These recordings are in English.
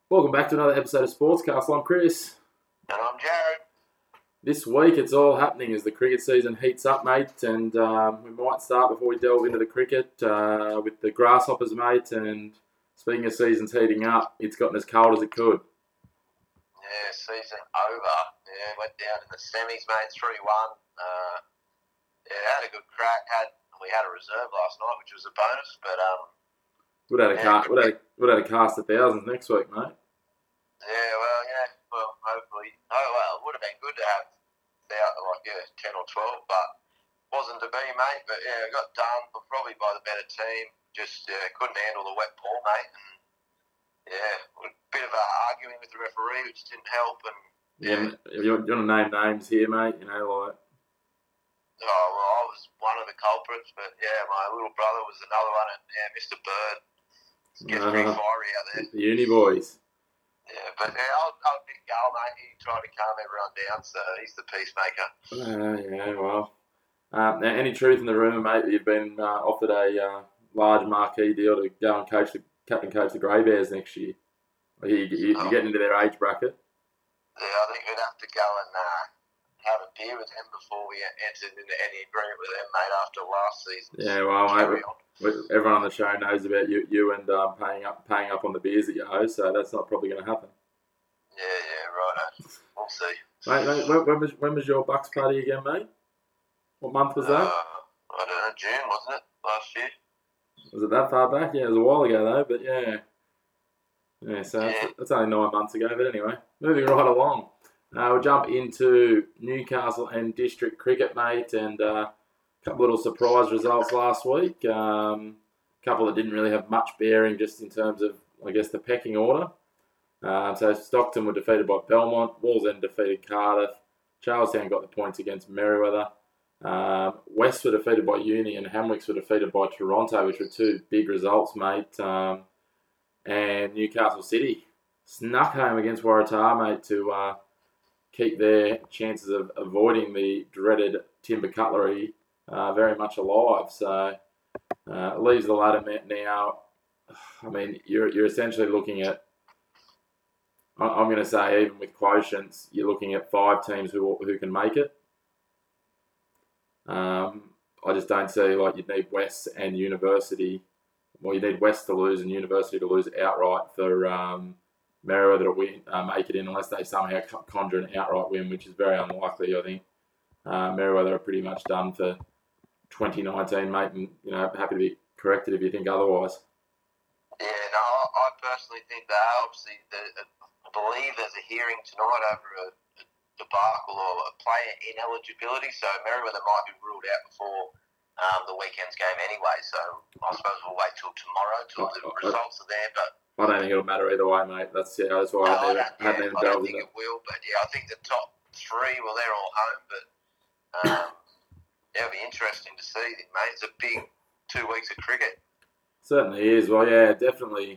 Welcome back to another episode of Sportscast. I'm Chris. And I'm Jared. This week it's all happening as the cricket season heats up, mate, and we might start before we delve into the cricket with the Grasshoppers, mate, and speaking of seasons heating up, it's gotten as cold as it could. Yeah, season over. Yeah, went down in the semis, mate, 3-1. Had a good crack. We had a reserve last night, which was a bonus, but We'd had a cast of thousands next week, mate. well, hopefully. Oh, well, it would have been good to have 10 or 12, but wasn't to be, mate. But yeah, it got done probably by the better team. Just couldn't handle the wet ball, mate. And a bit of arguing with the referee, which didn't help. And you want to name names here, mate? You know, like. Oh, well, I was one of the culprits, but yeah, my little brother was another one, and yeah, Mr. Bird gets pretty fiery out there. The uni boys. Yeah, but yeah, I'll pick Gal, mate. He tried to calm everyone down, so he's the peacemaker. Well. Now, any truth in the rumour, mate, that you've been offered a large marquee deal to go and captain coach the Grey Bears next year? You're getting into their age bracket. Yeah, I think we'd have to go and have a beer with them before we entered into any agreement with them, mate, after last season. Yeah, well, mate, everyone on the show knows about you and paying up on the beers that you owe, so that's not probably going to happen. Yeah, right. We'll see. Mate, when was your Bucks party again, mate? What month was that? I don't know, June, wasn't it, last year? Was it that far back? Yeah, it was a while ago, though, but yeah. Yeah, so that's only 9 months ago, but anyway, moving right along. We'll jump into Newcastle and District Cricket, mate, and a couple little surprise results last week. A couple that didn't really have much bearing just in terms of, I guess, the pecking order. So Stockton were defeated by Belmont, Wallsend defeated Cardiff, Charlestown got the points against Merewether, West were defeated by Uni, and Hamwicks were defeated by Toronto, which were two big results, mate. And Newcastle City snuck home against Waratah, mate, to keep their chances of avoiding the dreaded timber cutlery very much alive. So it leaves the ladder now. I mean, you're essentially looking at, I'm going to say, even with quotients, you're looking at 5 teams who can make it. I just don't see, like, you'd need West and University. Well, you need West to lose and University to lose outright for Merewether to make it in, unless they somehow conjure an outright win, which is very unlikely, I think. Merewether are pretty much done for 2019, mate, and happy to be corrected if you think otherwise. Yeah, no, I personally think that obviously I believe there's a hearing tonight over a debacle or a player ineligibility, so Merewether might be ruled out before the weekend's game anyway. So I suppose we'll wait till tomorrow till the results are there, but. I don't think it'll matter either way, mate. That's why I hadn't even delved into it. I don't think it will, but yeah, I think the top 3, well, they're all home, but it'll be interesting to see, mate. It's a big 2 weeks of cricket. Certainly is. Well, yeah, definitely.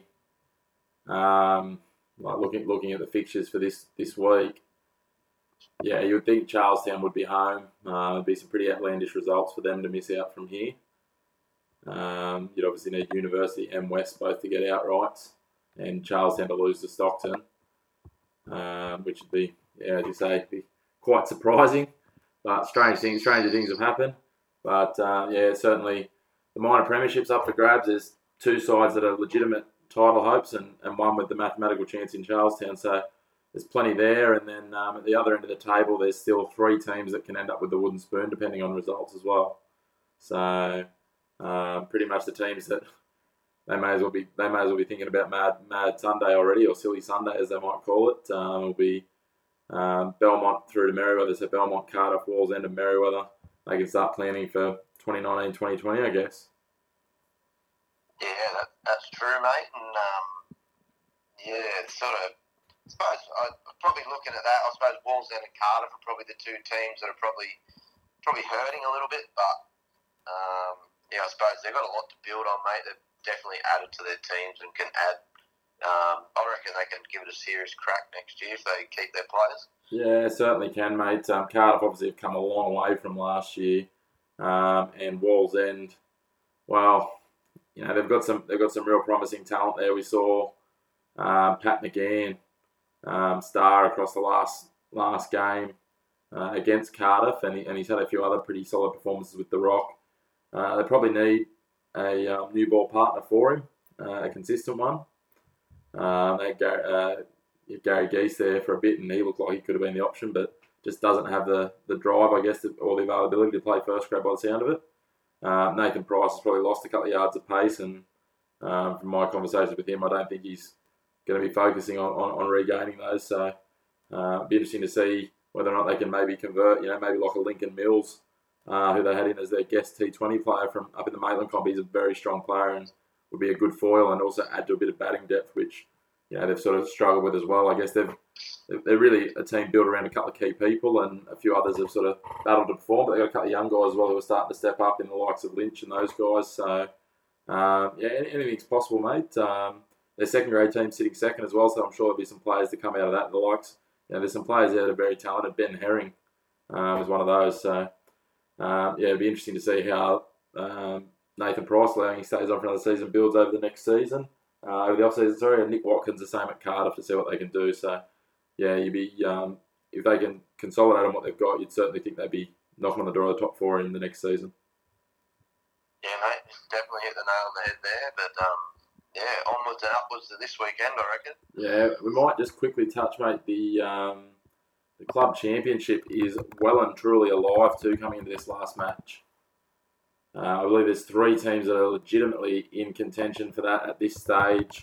Like looking at the fixtures for this week, yeah, you would think Charlestown would be home. There'd be some pretty outlandish results for them to miss out from here. You'd obviously need University and West both to get outrights, and Charlestown to lose to Stockton, which would be, as you say, be quite surprising. But stranger things have happened. But certainly the minor premiership's up for grabs. There's 2 sides that are legitimate title hopes, and one with the mathematical chance in Charlestown. So there's plenty there. And then at the other end of the table, there's still 3 teams that can end up with the wooden spoon, depending on results as well. So pretty much the teams that they may as well be thinking about Mad Sunday already, or Silly Sunday as they might call it. Will be Belmont through to Merewether. So Belmont, Cardiff, Wallsend, and Merewether. They can start planning for 2019-2020, I guess. Yeah, that's true, mate. And it's sort of. I suppose I'm probably looking at that. I suppose Wallsend and Cardiff are probably the 2 teams that are probably hurting a little bit, but I suppose they've got a lot to build on, mate. They've definitely added to their teams and can add. I reckon they can give it a serious crack next year if they keep their players. Yeah, certainly can, mate. Cardiff obviously have come a long way from last year, and Wallsend, well, they've got some real promising talent there. We saw Pat McGann, star across the last game against Cardiff, and he's had a few other pretty solid performances with the Rock. They probably need a new ball partner for him, a consistent one. They had Gary Geese there for a bit, and he looked like he could have been the option, but just doesn't have the drive, I guess, or the availability to play first grade by the sound of it. Nathan Price has probably lost a couple of yards of pace, and from my conversations with him, I don't think he's going to be focusing on regaining those. So it'll be interesting to see whether or not they can maybe convert, maybe like a Lincoln Mills, who they had in as their guest T20 player from up in the Maitland comp. He's a very strong player and would be a good foil and also add to a bit of batting depth, which they've sort of struggled with as well. I guess they're really a team built around a couple of key people, and a few others have sort of battled to perform, but they've got a couple of young guys as well who are starting to step up in the likes of Lynch and those guys. So, anything's possible, mate. Their second grade team sitting second as well, so I'm sure there'll be some players that come out of that. The likes, there's some players there that are very talented. Ben Herring is one of those. So, it'll be interesting to see how Nathan Price, allowing he stays on for another season, builds over the next season. Over the off-season, and Nick Watkins the same at Cardiff to see what they can do. So, you'd be if they can consolidate on what they've got, you'd certainly think they'd be knocking on the door of the top four in the next season. Yeah, mate, definitely hit the nail on the head there. But onwards and upwards to this weekend, I reckon. Yeah, we might just quickly touch, mate. The club championship is well and truly alive too, coming into this last match. I believe there's 3 teams that are legitimately in contention for that at this stage.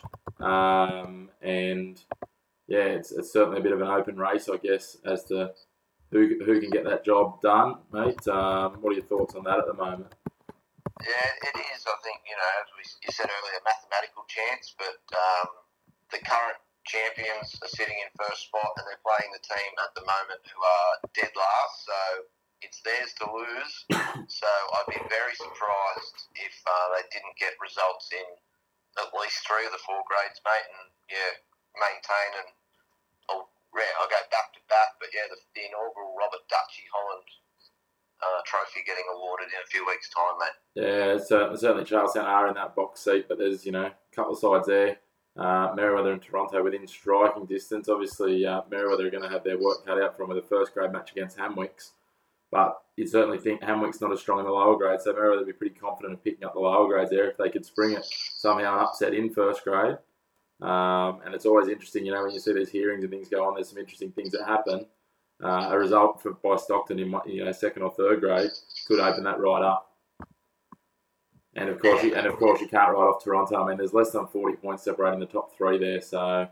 It's certainly a bit of an open race, I guess, as to who can get that job done, mate. What are your thoughts on that at the moment? Yeah, it is, I think, as you said earlier, a mathematical chance, but the current champions are sitting in first spot and they're playing the team at the moment who are dead last, so it's theirs to lose. So I'd be very surprised if they didn't get results in at least 3 of the 4 grades, mate, and maintain and I'll go back to back, but the inaugural Robert Dutchy Holland trophy getting awarded in a few weeks' time, mate. Yeah, certainly Charlestown are in that box seat, but there's a couple of sides there. Merewether and Toronto within striking distance. Obviously, Merewether are going to have their work cut out from with a first grade match against Hamwicks. But you'd certainly think Hamwick's not as strong in the lower grades, so Merewether would be pretty confident of picking up the lower grades there if they could spring it somehow and upset in first grade. And it's always interesting, when you see these hearings and things go on, there's some interesting things that happen. A result by Stockton in second or third grade could open that right up. And of course, you can't write off Toronto. I mean, there's less than 40 points separating the top 3 there. So,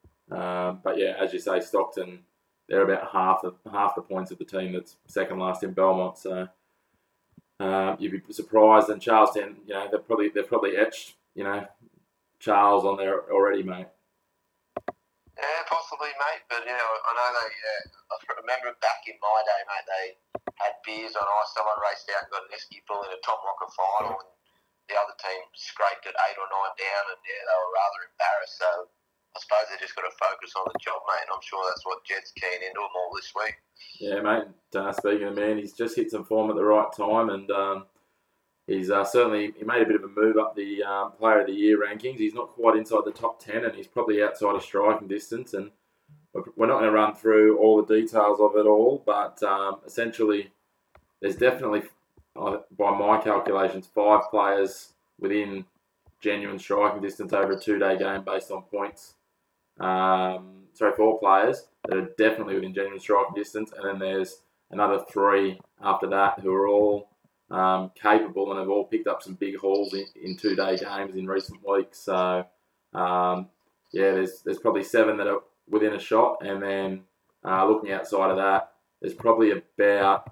as you say, Stockton, they're about half the points of the team that's second last in Belmont. So you'd be surprised. And Charlestown, they've probably etched Charles on there already, mate. Yeah, possibly, mate. But I know I remember back in my day, mate. They had beers on ice. Someone raced out and got an esky bull in a Tom Locker final, and the other team scraped it 8 or 9 down, and they were rather embarrassed. So I suppose they just got to focus on the job, mate. And I'm sure that's what Jed's keen into them all this week. Yeah, mate. Speaking of man, he's just hit some form at the right time, and he's certainly made a bit of a move up the Player of the Year rankings. He's not quite inside the top 10, and he's probably outside of striking distance. And we're not going to run through all the details of it all, but essentially, there's definitely, by my calculations, 5 players within genuine striking distance over a 2-day game based on points. 4 players that are definitely within genuine striking distance, and then there's another 3 after that who are all capable and have all picked up some big hauls in 2-day games in recent weeks. So, there's probably 7 that are within a shot, and then looking outside of that, there's probably about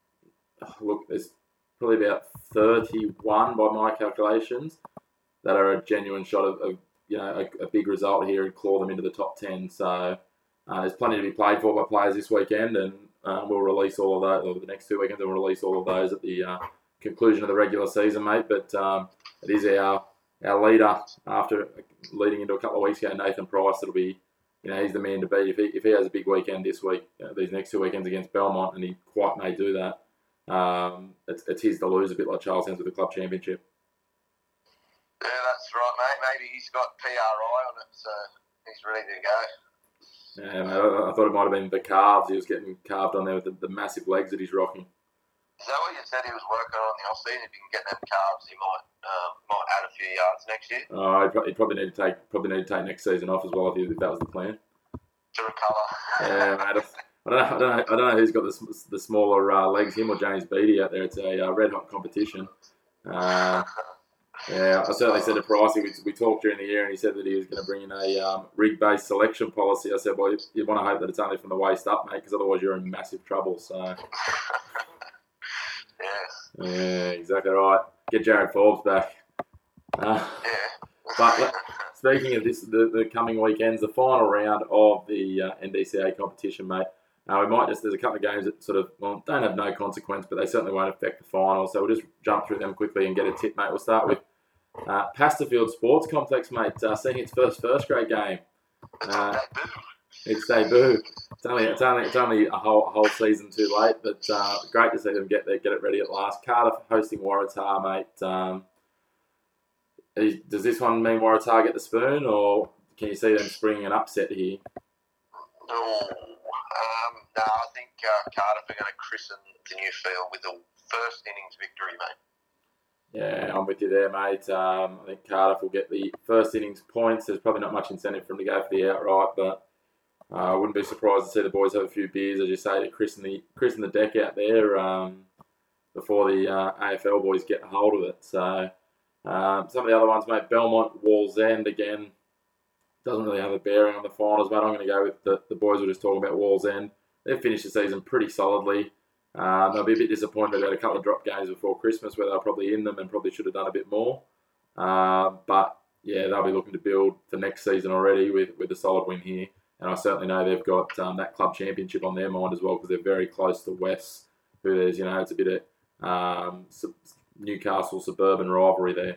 31 by my calculations that are a genuine shot of a big result here and claw them into the top 10. So there's plenty to be played for by players this weekend, and we'll release all of those over the next 2 weekends, and we'll release all of those at the conclusion of the regular season, mate. But it is our leader after leading into a couple of weeks ago, Nathan Price. It'll be, he's the man to beat if he has a big weekend this week, these next 2 weekends against Belmont, and he quite may do that. It's his to lose, a bit like Charlestown's with the club championship. Yeah, that's right, mate. Maybe he's got PRI on it, so He's ready to go. Yeah, mate, I thought it might have been the calves. He was getting carved on there with the massive legs that he's rocking. Is that what you said he was working on in the off-season? If he can get them calves, he might add a few yards next year. Oh, he'd probably need to take next season off as well if that was the plan. To recover. Yeah, mate. I don't know who's got the smaller legs, him or James Beattie out there. It's a red hot competition. Yeah, I certainly said to Pricey, we talked during the year, and he said that he was going to bring in a rig-based selection policy. I said, well, you want to hope that it's only from the waist up, mate, because otherwise you're in massive trouble. So. Yes. Yeah, exactly right. Get Jared Forbes back. Yeah. But speaking of this, the coming weekends, the final round of the NDCA competition, mate. There's a couple of games that sort of, don't have no consequence, but they certainly won't affect the final. So we'll just jump through them quickly and get a tip, mate. We'll start with Pasterfield Sports Complex, mate, seeing its first grade game. Its debut. It's only a whole season too late, but great to see them get it ready at last. Cardiff hosting Waratah, mate. Does this one mean Waratah get the spoon, or can you see them springing an upset here? No, I think Cardiff are going to christen the new field with the first innings victory, mate. Yeah, I'm with you there, mate. I think Cardiff will get the first innings points. There's probably not much incentive for them to go for the outright, but I wouldn't be surprised to see the boys have a few beers, as you say, to christen the deck out there before the AFL boys get a hold of it. So some of the other ones, mate, Belmont, Wallsend, again, doesn't really have a bearing on the finals, mate. I'm going to go with the boys were just talking about Wallsend. They've finished the season pretty solidly. They'll be a bit disappointed about a couple of drop games before Christmas where they're probably in them and probably should have done a bit more. But, yeah, they'll be looking to build for next season already with a solid win here. And I certainly know they've got that club championship on their mind as well because they're very close to West, who there's, it's a bit of Newcastle suburban rivalry there.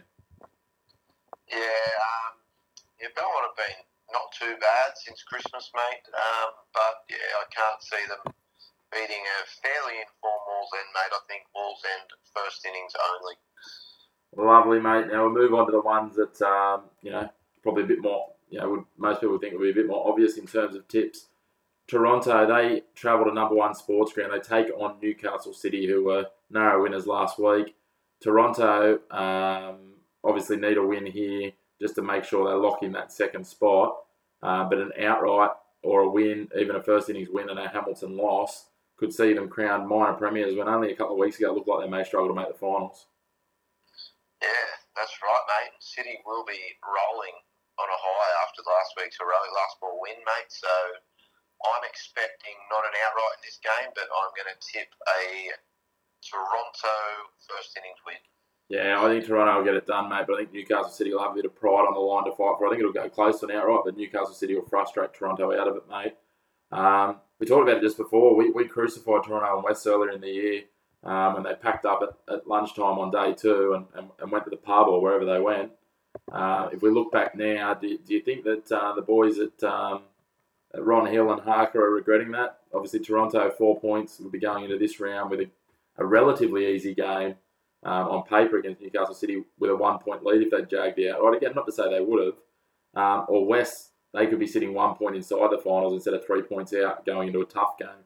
Yeah, Belmont have been not too bad since Christmas, mate. But, yeah, I can't see them beating a fairly informed Wallsend, mate. I think Wallsend first innings only. Lovely, mate. Now we'll move on to the ones that, probably a bit more, most people think would be a bit more obvious in terms of tips. Toronto, they travel to number one sports ground. They take on Newcastle City, who were narrow winners last week. Toronto obviously need a win here just to make sure they lock in that second spot. But an outright or a win, even a first innings win and a Hamilton loss, could see them crowned minor premiers when only a couple of weeks ago it looked like they may struggle to make the finals. Yeah, that's right, mate. City will be rolling on a high after last week's heroic last ball win, mate. So I'm expecting not an outright in this game, but I'm going to tip a Toronto first innings win. Yeah, I think Toronto will get it done, mate, but I think Newcastle City will have a bit of pride on the line to fight for. I think it'll go close to an outright, but Newcastle City will frustrate Toronto out of it, mate. We talked about it just before. We crucified Toronto and West earlier in the year, and they packed up at lunchtime on day two and went to the pub or wherever they went. If we look back now, do you think that the boys at Ron Hill and Harker are regretting that? Obviously, Toronto 4 points will be going into this round with a relatively easy game on paper against Newcastle City with a 1 point lead if they jagged the outright. Again, not to say they would have. Or West, they could be sitting 1 point inside the finals instead of 3 points out going into a tough game.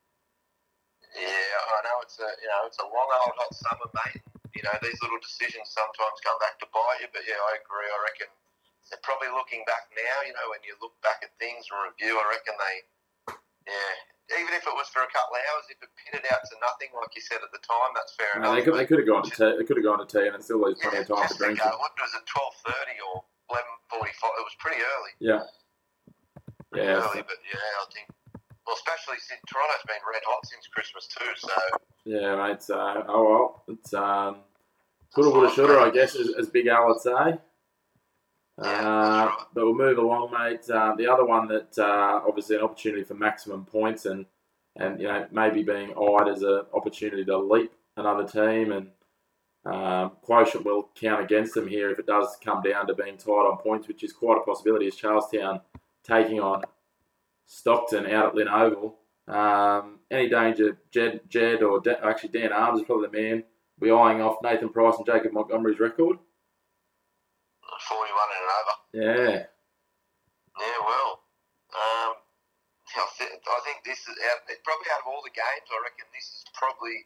Yeah, I know it's a long old hot summer, mate. These little decisions sometimes come back to bite you, but yeah, I agree. I reckon they're probably looking back now, when you look back at things and review, I reckon even if it was for a couple of hours, if it pitted out to nothing, like you said at the time, that's fair enough. They could have gone to tea. They could have gone to tea, and it still leaves plenty of time for drinking. What was it, 12:30 or 11:45? It was pretty early. Yeah. Early, but yeah, I think. Well, especially since Toronto's been red hot since Christmas too. So. Yeah, mate. It's coulda, woulda, shoulda, I guess, as Big Al would say. Right. But we'll move along, mate. The other one that obviously an opportunity for maximum points and maybe being eyed as an opportunity to leap another team, and quotient will count against them here if it does come down to being tied on points, which is quite a possibility. Is Charlestown taking on Stockton out at Lynn Oval? Any danger? Jed or actually Dan Arms is probably the man. We're eyeing off Nathan Price and Jacob Montgomery's record. 41 and over. Yeah. Yeah, well, this is probably out of all the games. I reckon this is probably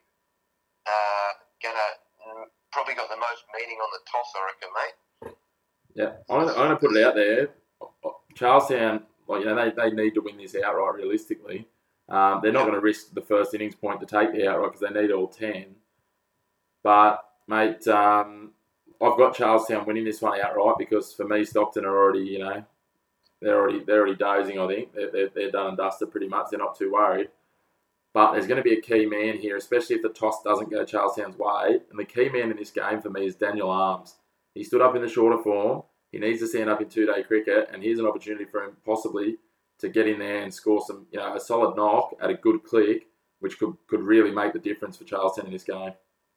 probably got the most meaning on the toss. I reckon, mate. Yeah, I'm gonna put it out there. Charlestown, they need to win this outright. Realistically, they're not going to risk the first innings point to take the outright because they need all 10. But mate, I've got Charlestown winning this one outright because for me, Stockton are already, they're already dozing. I think they're done and dusted pretty much. They're not too worried. But there's going to be a key man here, especially if the toss doesn't go Charlestown's way. And the key man in this game for me is Daniel Arms. He stood up in the shorter form. He needs to stand up in 2-day cricket, and here's an opportunity for him possibly to get in there and score some, a solid knock at a good click, which could really make the difference for Charlestown in this game.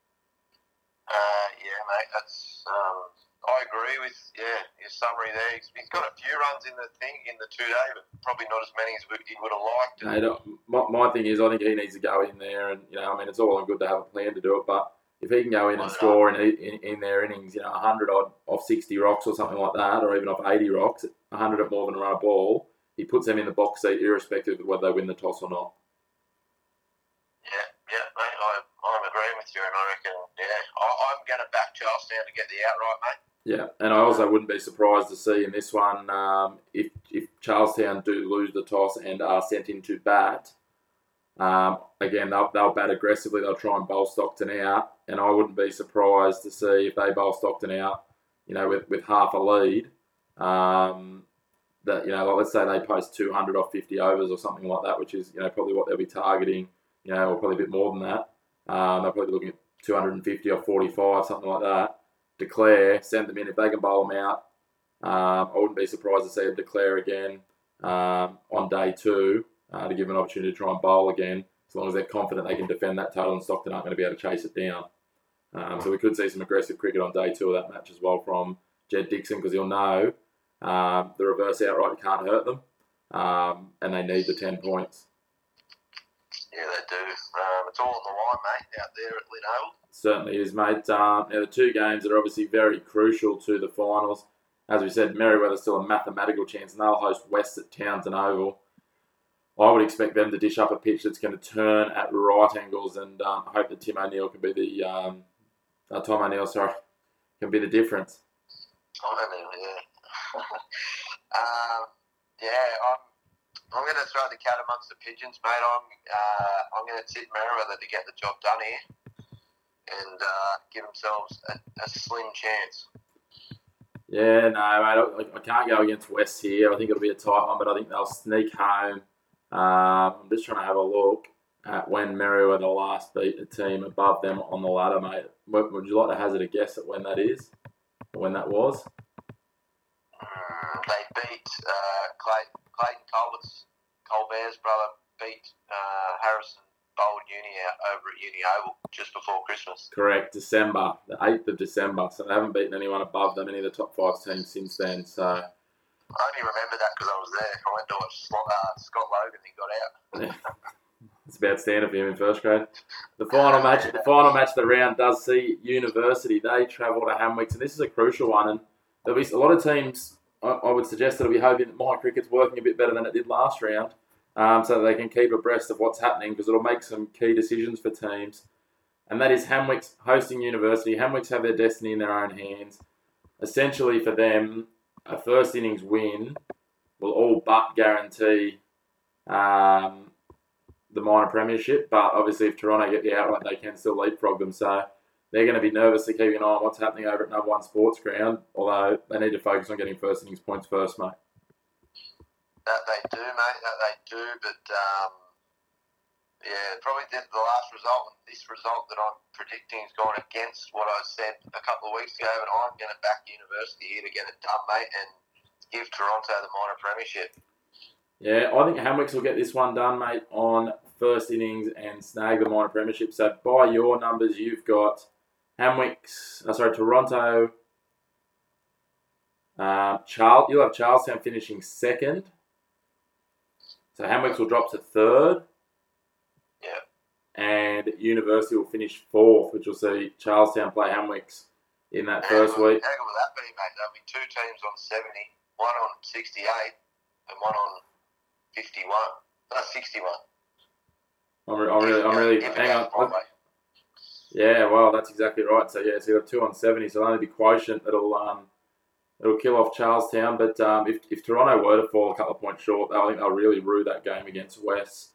Yeah, mate, that's. I agree with your summary there. He's got a few runs in the 2-day, but probably not as many as he would have liked. My thing is, I think he needs to go in there, and it's all well and good to have a plan to do it, but if he can go in and score in their innings, 100 odd off 60 rocks or something like that, or even off 80 rocks, 100 at more than a run a ball, he puts them in the box seat irrespective of whether they win the toss or not. Yeah, mate, I'm agreeing with you, and I reckon, I'm going to back Charlestown to get the outright, mate. Yeah, and I also wouldn't be surprised to see in this one, if Charlestown do lose the toss and are sent in to bat, again, they'll bat aggressively. They'll try and bowl Stockton out, and I wouldn't be surprised to see if they bowl Stockton out, with half a lead, that, let's say they post 200 off 50 overs or something like that, which is, probably what they'll be targeting, or probably a bit more than that. They'll probably be looking at 250 off 45, something like that. Declare, send them in. If they can bowl them out, I wouldn't be surprised to see them declare again on day 2 to give them an opportunity to try and bowl again, as long as they're confident they can defend that total and Stockton aren't going to be able to chase it down. So we could see some aggressive cricket on day 2 of that match as well from Jed Dixon, because he'll know the reverse outright can't hurt them, and they need the 10 points. Yeah, they do. It's all on the line, mate, out there at Lynn Oval. Certainly is, mate. Now, the 2 games that are obviously very crucial to the finals. As we said, Merewether's still a mathematical chance, and they'll host West at Townsend Oval. I would expect them to dish up a pitch that's going to turn at right angles, and I hope that Tom O'Neill can be the difference. Tom O'Neill, I'm going to throw the cat amongst the pigeons, mate. I'm going to tip Merewether to get the job done here and give themselves a slim chance. Yeah, no, mate, I can't go against West here. I think it'll be a tight one, but I think they'll sneak home. I'm just trying to have a look at when Merewether last beat a team above them on the ladder, mate. Would you like to hazard a guess at when that is? Or when that was? They beat Clayton Colbert's brother beat Harrison bowled Uni out over at Uni Oval just before Christmas. Correct, December, the 8th of December. So they haven't beaten anyone above them, any of the top 5 teams since then. So I only remember that because I was there. I went to watch Scott Logan. He got out. It's about standard for him in first grade. The final match of the round does see University. They travel to Hamwicks, and this is a crucial one. And there'll be a lot of teams. I would suggest that'll be hoping that my cricket's working a bit better than it did last round, so that they can keep abreast of what's happening, because it'll make some key decisions for teams. And that is Hamwicks hosting University. Hamwicks have their destiny in their own hands. Essentially, for them, a first innings win will all but guarantee the minor premiership. But obviously, if Toronto get the outright, they can still leapfrog them. So they're going to be nervous to keep an eye on what's happening over at Number 1 Sports Ground, although they need to focus on getting first innings points first, mate. That they do, mate. That they do. But, probably the last result, this result that I'm predicting is going against what I said a couple of weeks ago, and I'm going to back University here to get it done, mate, and give Toronto the minor premiership. Yeah, I think Hamwicks will get this one done, mate, on first innings and snag the minor premiership. So by your numbers, you've got Toronto. You'll have Charlestown finishing second. So Hamwicks will drop to third. Yeah. And University will finish fourth, which will see Charlestown play Hamwicks in that first week. How good will that be, mate? There'll be 2 teams on 70, one on 68 and one on 51. That's 61. I'm really. Hang on. Yeah, well, that's exactly right. So yeah, so you got 2 on 70. So it'll only be Quotient it'll kill off Charlestown. But if Toronto were to fall a couple of points short, I think they'll really rue that game against West.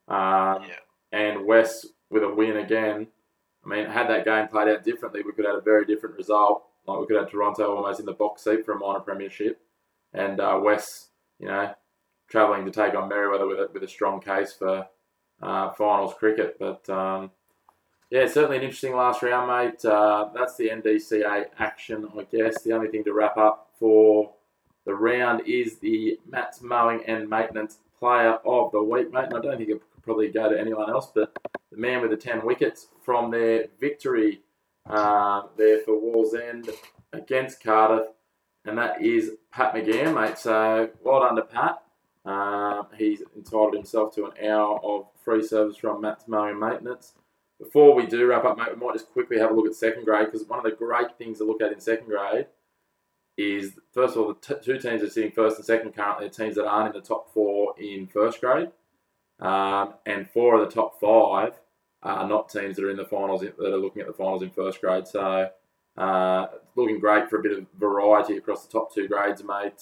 And West with a win again. I mean, had that game played out differently, we could have had a very different result. Like we could have Toronto almost in the box seat for a minor premiership, and West, travelling to take on Merewether with a strong case for finals cricket. But certainly an interesting last round, mate. That's the NDCA action, I guess. The only thing to wrap up for the round is the Matt's Mowing and Maintenance Player of the Week, mate. And I don't think it could probably go to anyone else, but the man with the 10 wickets from their victory there for Wallsend against Cardiff, and that is Pat McGann, mate. So well done to Pat. He's entitled himself to an hour of free service from Matt's Mowing and Maintenance. Before we do wrap up, mate, we might just quickly have a look at second grade, because one of the great things to look at in second grade is, first of all, the two teams that are sitting first and second currently are teams that aren't in the top 4 in first grade. And 4 of the top 5 are not teams that are in the finals, that are looking at the finals in first grade. So looking great for a bit of variety across the top 2 grades, mate.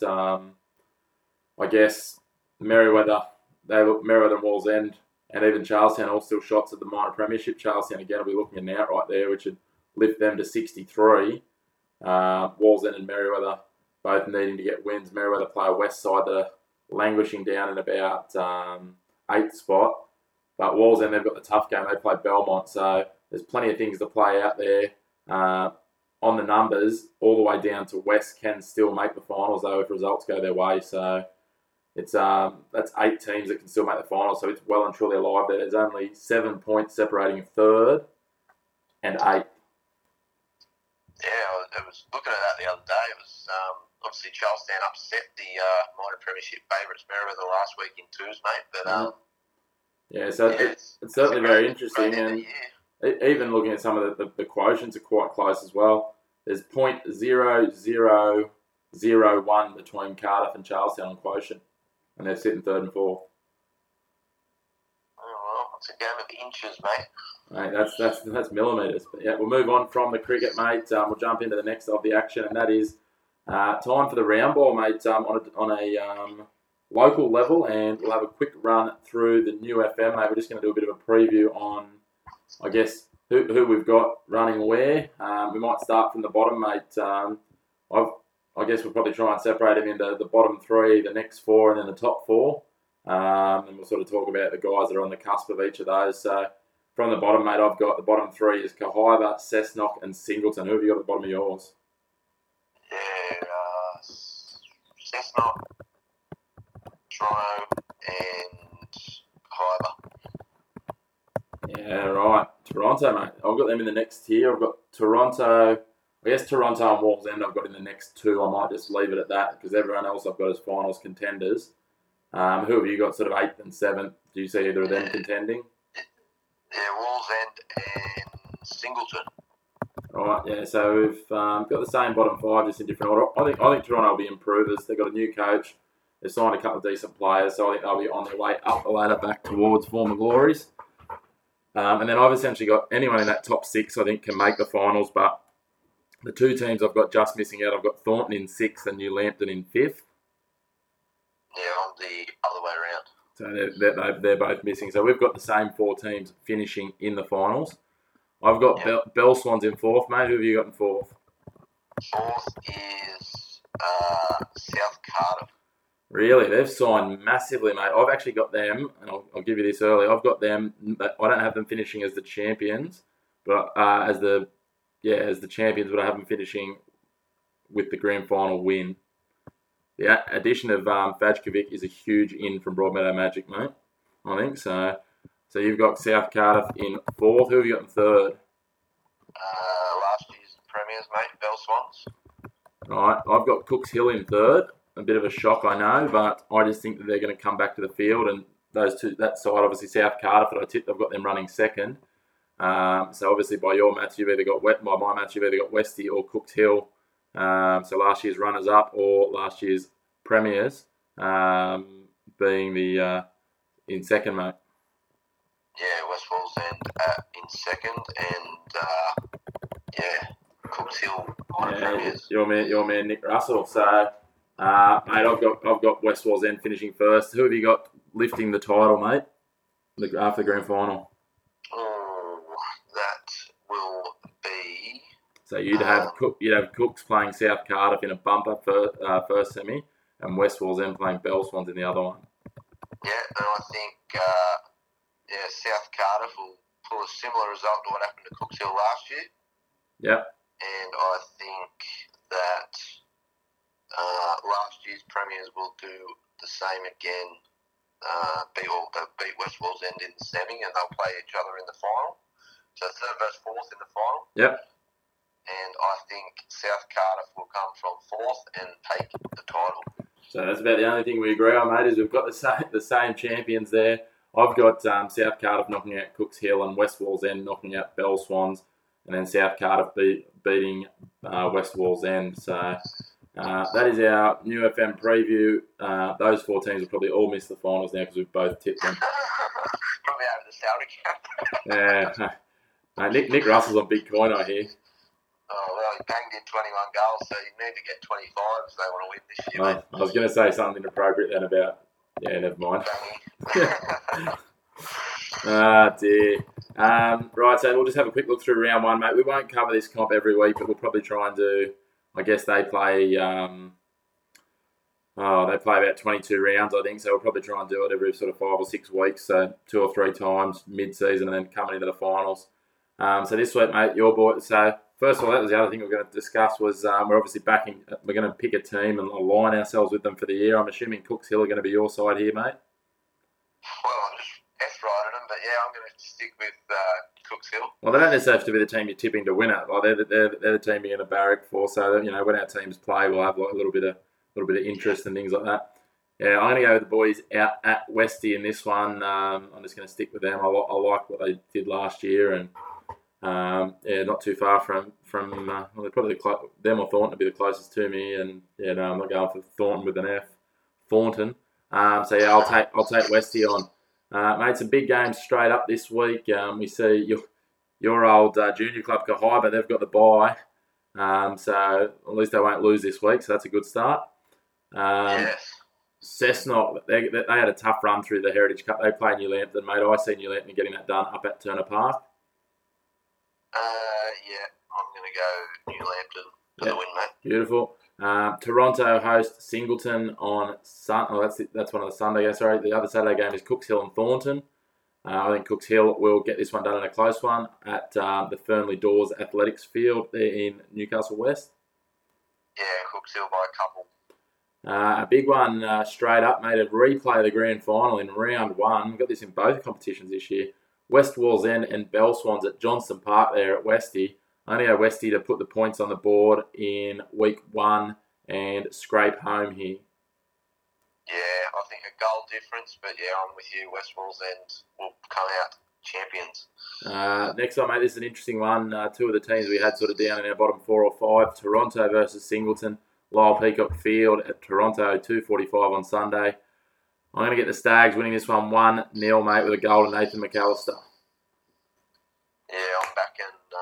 I guess Merewether and Wallsend and even Charlestown all still shots at the minor premiership. Charlestown again will be looking at an outright there, which would lift them to 63. Wallsend and Merewether both needing to get wins. Merewether play a west side that are languishing down in about 8th spot. But Wallsend, they've got the tough game. They play Belmont, so there's plenty of things to play out there. On the numbers, all the way down to West can still make the finals, though, if results go their way. So it's that's 8 teams that can still make the finals, so it's well and truly alive there. There's only 7 points separating 3rd and 8th. Yeah, I was looking at that the other day. It was obviously Charlestown upset the minor premiership favourites Merewether last week in 2s, mate. But it's certainly very interesting, and even looking at some of the quotients are quite close as well. There's 0.0001 between Cardiff and Charlestown on quotient, and they're sitting 3rd and 4th. Oh, well, it's a game of inches, mate. Mate, that's millimetres. But yeah, we'll move on from the cricket, mate. We'll jump into the next of the action, and that is time for the round ball, mate. On a local level, and we'll have a quick run through the new FM, mate. We're just going to do a bit of a preview on, I guess, who we've got running where. We might start from the bottom, mate. I guess we'll probably try and separate them into the bottom 3, the next 4, and then the top 4. And we'll sort of talk about the guys that are on the cusp of each of those. So from the bottom, mate, I've got the bottom 3 is Cahiva, Cessnock, and Singleton. Who have you got at the bottom of yours? Yeah, Cessnock, Toronto, and Cahiva. Yeah, right. Toronto, mate. I've got them in the next tier. I've got Toronto. I guess Toronto and Wallsend I've got in the next 2. I might just leave it at that, because everyone else I've got as finals contenders. Who have you got sort of 8th and 7th? Do you see either of them contending? Yeah, Wallsend and Singleton. All right, yeah. So we've got the same bottom 5, just in different order. I think Toronto will be improvers. They've got a new coach. They've signed a couple of decent players, so I think they'll be on their way up the ladder back towards former glories. And then I've essentially got anyone in that top 6 I think can make the finals, but the 2 teams I've got just missing out, I've got Thornton in 6th and New Lambton in 5th. Yeah, I'm the other way around. So they're both missing. So we've got the same 4 teams finishing in the finals. I've got Bell Swans in 4th, mate. Who have you got in 4th? 4th is South Cardiff. Really? They've signed massively, mate. I've actually got them, and I'll give you this early. I've got them. I don't have them finishing as the champions, but as the champions, but I have them finishing with the grand final win. The addition of Vajkovic is a huge in from Broadmeadow Magic, mate. I think so. So you've got South Cardiff in 4th. Who have you got in 3rd? Last year's premiers, mate. Bell Swans. Right. I've got Cooks Hill in 3rd. A bit of a shock, I know, but I just think that they're going to come back to the field, and that side, obviously South Cardiff that I tipped, I've got them running 2nd. So obviously by your maths, you've either got Westie or Cooks Hill. So last year's runners-up or last year's premiers being the in 2nd, mate. Yeah, West Wallsend in second, and Cooks Hill on premiers. Your man Nick Russell. So, mate, I've got West Wallsend finishing first. Who have you got lifting the title, mate? After the grand final. Oh, that will be. So you'd have Cooks playing South Cardiff in a bumper first semi, and West Wallsend playing Bell Swans in the other one. Yeah, and I think South Cardiff will pull a similar result to what happened to Cooks Hill last year. Yep. And I think that last year's premiers will do the same again. Beat West Wallsend in the semi, and they'll play each other in the final. So third versus fourth in the final. Yep. And I think South Cardiff will come from fourth and take the title. So that's about the only thing we agree on, mate, is we've got the same champions there. I've got South Cardiff knocking out Cooks Hill and West Wallsend knocking out Bell Swans, and then South Cardiff beating West Wallsend. So that is our new FM preview. Those four teams will probably all miss the finals now because we've both tipped them. Probably out of the salary cap. Yeah. Nick Russell's on big coin, I hear. Oh, well, he banged in 21 goals, so you need to get 25 if they want to win this year. Mate, I was going to say something inappropriate then about... Yeah, never mind. Dear. Right, so we'll just have a quick look through round one, mate. We won't cover this comp every week, but we'll probably try and do... I guess they play... they play about 22 rounds, I think, so we'll probably try and do it every sort of 5 or 6 weeks, so 2 or 3 times mid-season and then coming into the finals. So this week, mate, your boy... So, first of all, that was the other thing we were going to discuss was we're obviously backing... We're going to pick a team and align ourselves with them for the year. I'm assuming Cooks Hill are going to be your side here, mate? Well, I'm just F-riding them, but yeah, I'm going to stick with Cooks Hill. Well, they don't necessarily have to be the team you're tipping to win it. Like they're the team you're going to barrack for, so that, when our teams play, we'll have like a little bit of interest and things like that. Yeah, I'm going to go with the boys out at Westy in this one. I'm just going to stick with them. I like what they did last year, and not too far from they're probably them or Thornton would be the closest to me, and I'm not going for Thornton with an F, Thornton. I'll take Westy on. Made some big games straight up this week. We see your old junior club, Kahaiba, they've got the bye, so at least they won't lose this week, so that's a good start. Yes. Cessnock, they had a tough run through the Heritage Cup. They play New Lambton, mate. I see New Lambton getting that done up at Turner Park. I'm going to go New Lambton for the win, mate. Beautiful. Toronto host Singleton on that's one of the Sunday games. Sorry, the other Saturday game is Cooks Hill and Thornton. I think Cooks Hill will get this one done in a close one at the Fernley Dawes Athletics Field there in Newcastle West. Yeah, Cooks Hill by a couple. A big one straight up, mate. A replay of the grand final in round one. We've got this in both competitions this year. West Wallsend and Bell Swans at Johnston Park there at Westy. Only go Westy to put the points on the board in week 1 and scrape home here. Yeah, I think a goal difference, but yeah, I'm with you. West Wallsend will come out champions. Next up, mate, this is an interesting one. 2 of the teams we had sort of down in our bottom 4 or 5. Toronto versus Singleton. Lyle Peacock Field at Toronto, 2:45 on Sunday. I'm going to get the Stags winning this one 1-0, mate, with a goal to Nathan McAllister. Yeah, I'm backing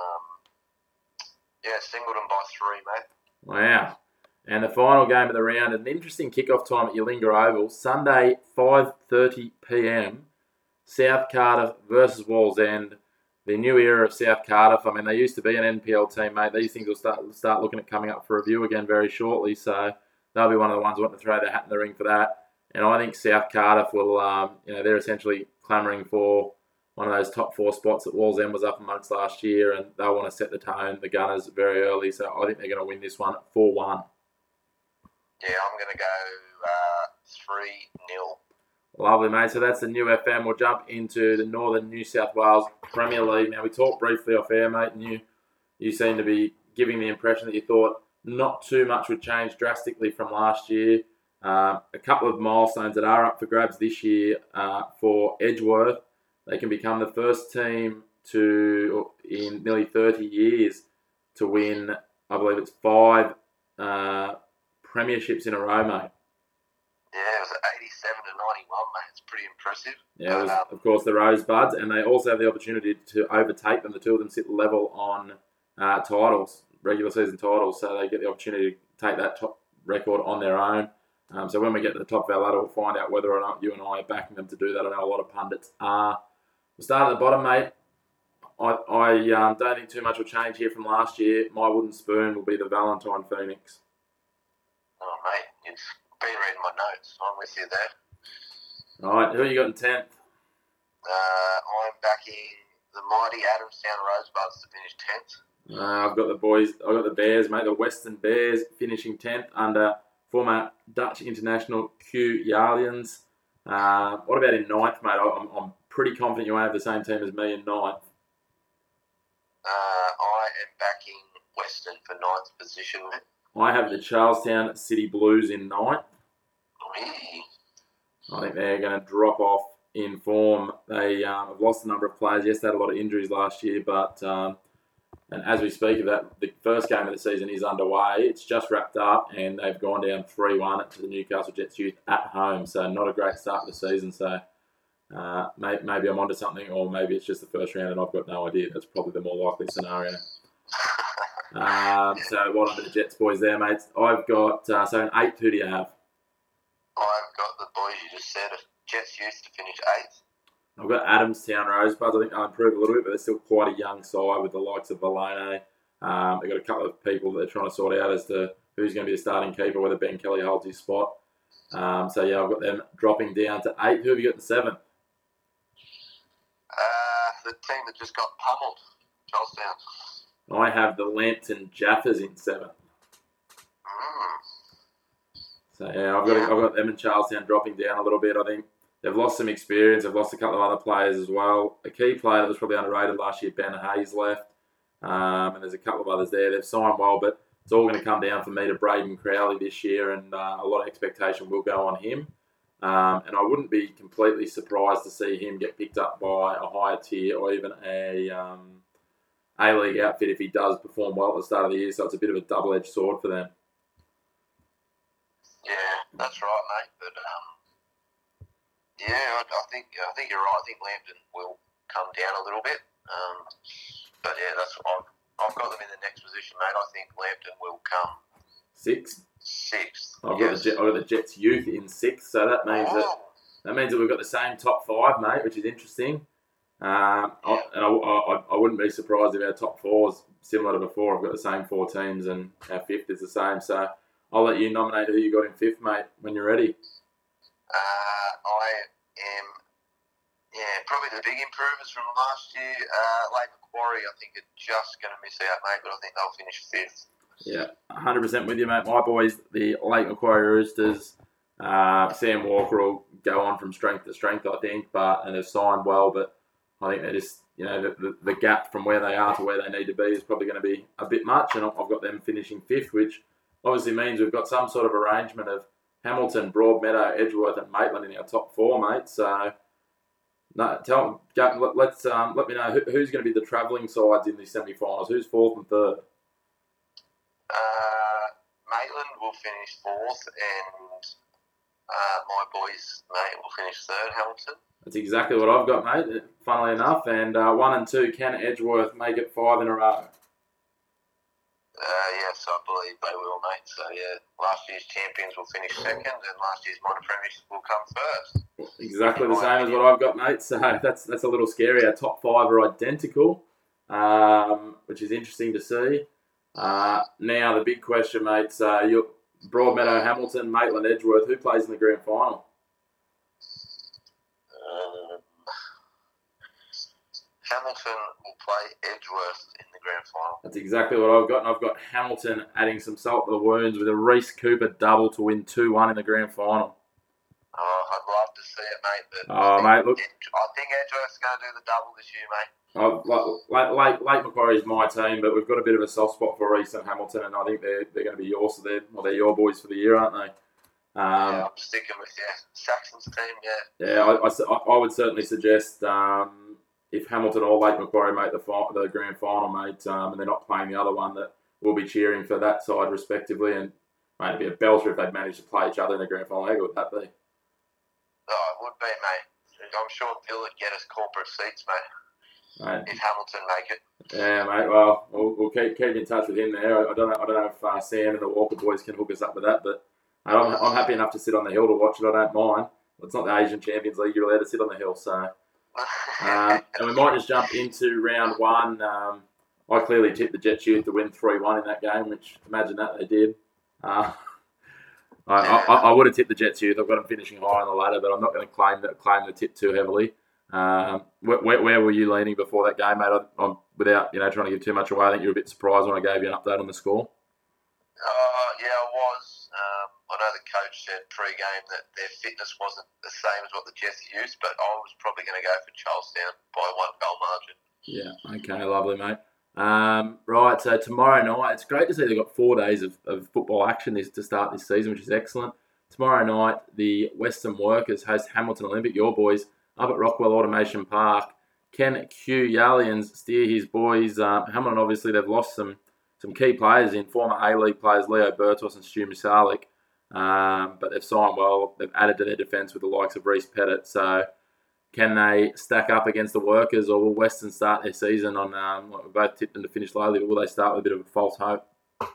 Singleton by 3, mate. Wow. And the final game of the round, an interesting kickoff time at Yalinga Oval, Sunday, 5:30 p.m, South Cardiff versus Wallsend. The new era of South Cardiff. I mean, they used to be an NPL team, mate. These things will start looking at coming up for review again very shortly, so they'll be one of the ones wanting to throw their hat in the ring for that. And I think South Cardiff will, they're essentially clamouring for one of those top 4 spots that Wallsend was up amongst last year, and they'll want to set the tone, the Gunners, very early. So I think they're going to win this one 4-1. Yeah, I'm going to go 3-0. Lovely, mate. So that's the new FM. We'll jump into the Northern New South Wales Premier League. Now, we talked briefly off air, mate, and you seem to be giving the impression that you thought not too much would change drastically from last year. A couple of milestones that are up for grabs this year for Edgeworth. They can become the first team in nearly 30 years to win, I believe it's 5 premierships in a row, mate. Yeah, it was 87 to 91, mate. It's pretty impressive. Yeah, it was, of course, the Rosebuds, and they also have the opportunity to overtake them. The two of them sit level on titles, regular season titles, so they get the opportunity to take that top record on their own. So when we get to the top of our ladder, we'll find out whether or not you and I are backing them to do that. I know a lot of pundits are. We'll start at the bottom, mate. I don't think too much will change here from last year. My wooden spoon will be the Valentine Phoenix. Oh, mate, you've been reading my notes. I'm with you there. All right, who you got in 10th? I'm backing the mighty Adamstown Rosebuds to finish 10th. I've got the boys. I've got the Bears, mate. The Western Bears finishing 10th under former Dutch international Q Yarlians. What about in 9th, mate? I'm pretty confident you won't have the same team as me in 9th. I am backing Western for 9th position, mate. I have the Charlestown City Blues in 9th. I think they're going to drop off in form. They have lost a number of players. Yes, they had a lot of injuries last year, but and as we speak of that, the first game of the season is underway. It's just wrapped up, and they've gone down 3-1 to the Newcastle Jets Youth at home. So not a great start to the season. So maybe I'm onto something, or maybe it's just the first round and I've got no idea. That's probably the more likely scenario. So well done to the Jets boys there, mates. I've got, so an 8th, who do you have? I've got the boys you just said, Jets Youth to finish 8th. I've got Adamstown Rosebuds. I think they'll improve a little bit, but they're still quite a young side with the likes of Valone. They've got a couple of people that they're trying to sort out as to who's going to be the starting keeper, whether Ben Kelly holds his spot. So yeah, I've got them dropping down to 8th. Who have you got in 7th? The team that just got pummeled, Charlestown. I have the Lambton Jaffers in 7th. So yeah, I've got them and Charlestown dropping down a little bit. I think they've lost some experience. They've lost a couple of other players as well. A key player that was probably underrated last year, Ben Hayes, left. And there's a couple of others there. They've signed well, but it's all going to come down for me to Braden Crowley this year, and a lot of expectation will go on him. And I wouldn't be completely surprised to see him get picked up by a higher tier or even a A-League outfit if he does perform well at the start of the year. So it's a bit of a double-edged sword for them. Yeah, that's right, mate. But yeah, I think you're right. I think Lambton will come down a little bit. But yeah, that's what I've got them in the next position, mate. I think Lambton will come 6th. I've got the Jets Youth in 6th, so that means that we've got the same top 5, mate, which is interesting. I wouldn't be surprised if our top 4 is similar to before. I've got the same 4 teams, and our 5th is the same. So I'll let you nominate who you got in 5th, mate, when you're ready. I am, probably the big improvers from last year. Lake Macquarie, I think, are just going to miss out, mate, but I think they'll finish 5th. Yeah, 100% with you, mate. My boys, the Lake Macquarie Roosters, Sam Walker will go on from strength to strength, I think, and they've signed well, but I think they just, the gap from where they are to where they need to be is probably going to be a bit much, and I've got them finishing 5th, which obviously means we've got some sort of arrangement of Hamilton, Broadmeadow, Edgeworth, and Maitland in our top 4, mate. So, let me know who's going to be the travelling sides in the semi-finals. Who's 4th and 3rd? Maitland will finish 4th, and my boys, mate, will finish 3rd. Hamilton. That's exactly what I've got, mate. Funnily enough, and 1 and 2 can Edgeworth make it 5 in a row? Yes, I believe they will, mate. So, yeah, last year's champions will finish 2nd, and last year's minor premiers will come 1st. Exactly the same as what I've got, mate. So that's a little scary. Our top 5 are identical, which is interesting to see. Now the big question, mate. So Broadmeadow, Hamilton, Maitland, Edgeworth. Who plays in the grand final? Hamilton will play Edgeworth in the grand final. That's exactly what I've got. And I've got Hamilton adding some salt to the wounds with a Reece Cooper double to win 2-1 in the grand final. Oh, I'd love to see it, mate. But look. I think Edgeworth's going to do the double this year, mate. Lake Macquarie is my team, but we've got a bit of a soft spot for Reece and Hamilton, and I think they're going to be yours. They're your boys for the year, aren't they? I'm sticking with Saxon's team. Yeah. I would certainly suggest if Hamilton or Lake Macquarie make the grand final, mate, and they're not playing the other one, that we'll be cheering for that side respectively. And mate, it'd be a belter if they'd managed to play each other in the grand final. How good would that be? Oh, it would be, mate. I'm sure Bill would get us corporate seats, mate. Right. If Hamilton make it. Yeah, mate. Well, we'll keep in touch with him there. I don't know if Sam and the Walker boys can hook us up with that, but I'm happy enough to sit on the hill to watch it. I don't mind. It's not the Asian Champions League. You're allowed to sit on the hill, so. And we might just jump into round one. I clearly tipped the Jets Youth to win 3-1 in that game, which imagine that they did. I would have tipped the Jets Youth. I've got them finishing high on the ladder, but I'm not going to claim the tip too heavily. Where were you leaning before that game, mate? I'm without trying to give too much away. I think you were a bit surprised when I gave you an update on the score. Yeah, I was. I know the coach said pre-game that their fitness wasn't the same as what the Jets used, but I was probably going to go for Charlestown by 1 goal margin. Yeah, okay, lovely, mate. Right, so tomorrow night, it's great to see they've got 4 days of football action to start this season, which is excellent. Tomorrow night, the Western Workers host Hamilton Olympic, your boys, up at Rockwell Automation Park. Can Q Yallians steer his boys? Hamilton, obviously, they've lost some key players in former A-League players Leo Bertos and Stu Misalik, but they've signed well. They've added to their defence with the likes of Reece Pettit. So can they stack up against the Workers, or will Western start their season on, we both tipped them to finish lowly, but will they start with a bit of a false hope?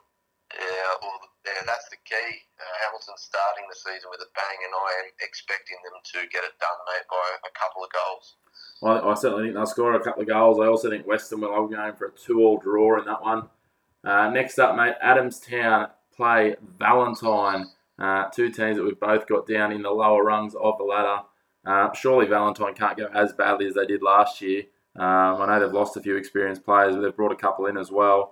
Yeah, that's the key. Hamilton's starting the season with a bang, and I am expecting them to get it done, mate, by a couple of goals. I certainly think they'll score a couple of goals. I also think Western will be going for a 2-2 draw in that one. Next up, mate, Adamstown play Valentine. Two teams that we've both got down in the lower rungs of the ladder. Surely Valentine can't go as badly as they did last year. I know they've lost a few experienced players, but they've brought a couple in as well.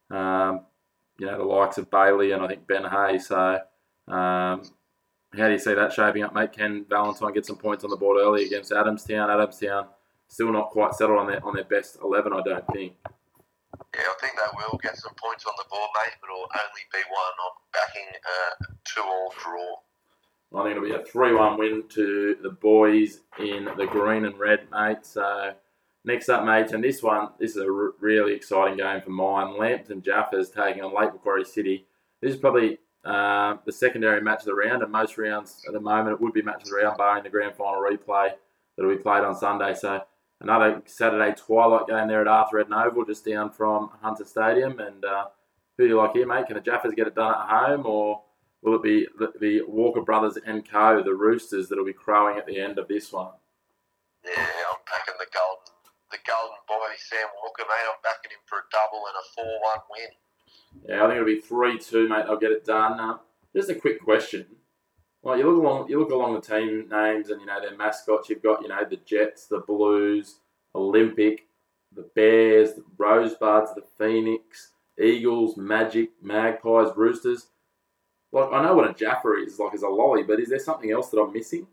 The likes of Bailey and I think Ben Hay. So how do you see that shaping up, mate? Can Valentine get some points on the board early against Adamstown? Adamstown still not quite settled on their best 11, I don't think. Yeah, I think they will get some points on the board, mate, but it'll only be one. I'm backing a 2-2 draw. I think it'll be a 3-1 win to the boys in the green and red, mate. So next up, mates, and this is a really exciting game for mine. Lambton Jaffers taking on Lake Macquarie City. This is probably the secondary match of the round, and most rounds at the moment it would be match of the round, barring the grand final replay that will be played on Sunday. So another Saturday twilight game there at Arthur Eden Oval, just down from Hunter Stadium. And who do you like here, mate? Can the Jaffers get it done at home, or will it be the Walker Brothers and Co., the Roosters, that will be crowing at the end of this one? Yeah, I'm backing the golden boy, Sam Walker, mate. I'm backing him for a double and a 4-1 win. Yeah, I think it'll be 3-2, mate. They'll get it done. Just a quick question. Well, you look along the team names and their mascots. You've got the Jets, the Blues, Olympic, the Bears, the Rosebuds, the Phoenix, Eagles, Magic, Magpies, Roosters. Like, I know what a Jaffer is, like as a lolly, but is there something else that I'm missing?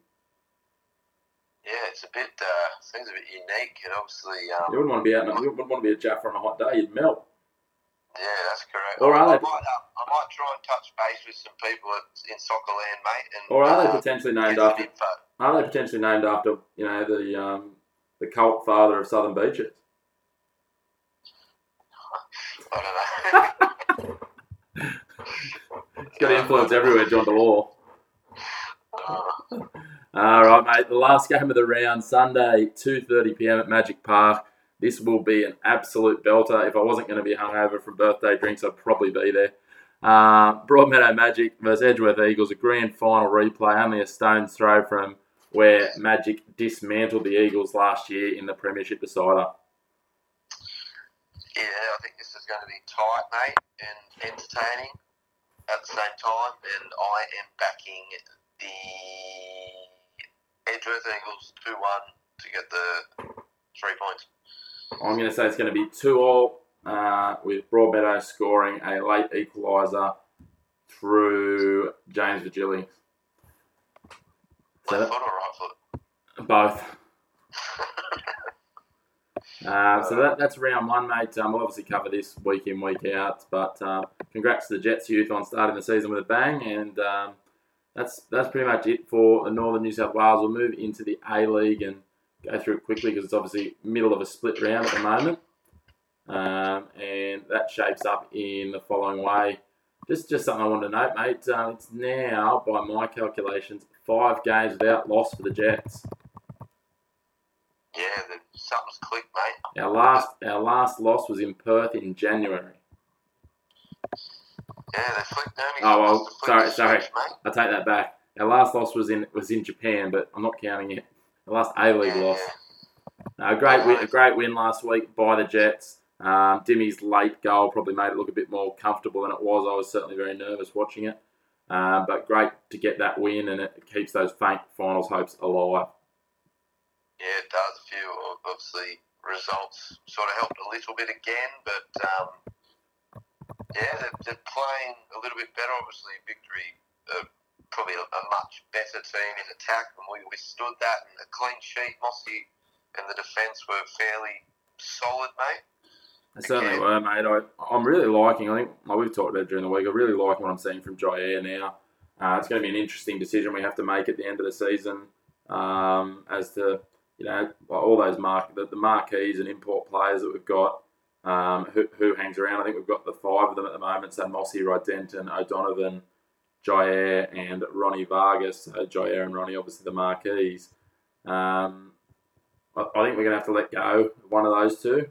Yeah, it's a bit seems a bit unique, and obviously you wouldn't want to be out. You wouldn't want to be a Jaffer on a hot day. You'd melt. Yeah, that's correct. Or I might try and touch base with some people in Soccerland, mate. And, or are they potentially named after? Are they potentially named after the cult father of Southern Beaches? I don't know. It's got influence everywhere, John DeLaw. All right, mate. The last game of the round, Sunday, 2:30 p.m. at Magic Park. This will be an absolute belter. If I wasn't going to be hungover from birthday drinks, I'd probably be there. Broadmeadow Magic versus Edgeworth Eagles, a grand final replay, only a stone's throw from where Magic dismantled the Eagles last year in the Premiership decider. Yeah, I think this is going to be tight, mate, and entertaining at the same time. And I am backing the Edgeworth Eagles 2-1 to get the 3 points. I'm going to say it's going to be 2-2 with Broadmeadow scoring a late equaliser through James Virgili. Left foot or right foot? Both. So that's round one, mate. We'll obviously cover this week in, week out. But congrats to the Jets youth on starting the season with a bang. And that's pretty much it for Northern New South Wales. We'll move into the A-League and go through it quickly because it's obviously middle of a split round at the moment. And that shapes up in the following way. Just something I wanted to note, mate. It's now, by my calculations, 5 games without loss for the Jets. Yeah, something's clicked, mate. Our last loss was in Perth in January. Yeah, they flicked them. Oh well, sorry. I take that back. Our last loss was in Japan, but I'm not counting it. The last A-League loss. A great win last week by the Jets. Dimmy's late goal probably made it look a bit more comfortable than it was. I was certainly very nervous watching it. But great to get that win, and it keeps those faint finals hopes alive. Yeah, it does. A few, obviously, results sort of helped a little bit again, but yeah, they're playing a little bit better. Obviously, Victory, probably a much better team in attack, and we withstood that. And a clean sheet, Mossy and the defence were fairly solid, mate. They certainly were, mate. I'm really liking, I think, like we've talked about during the week, I really like what I'm seeing from Jair now. It's going to be an interesting decision we have to make at the end of the season as to, all those the marquees and import players that we've got, who hangs around. I think we've got the 5 of them at the moment, so Mossy, Denton, O'Donovan, Jair and Ronnie Vargas. So Jair and Ronnie, obviously the marquees. I think we're going to have to let go of one of those two.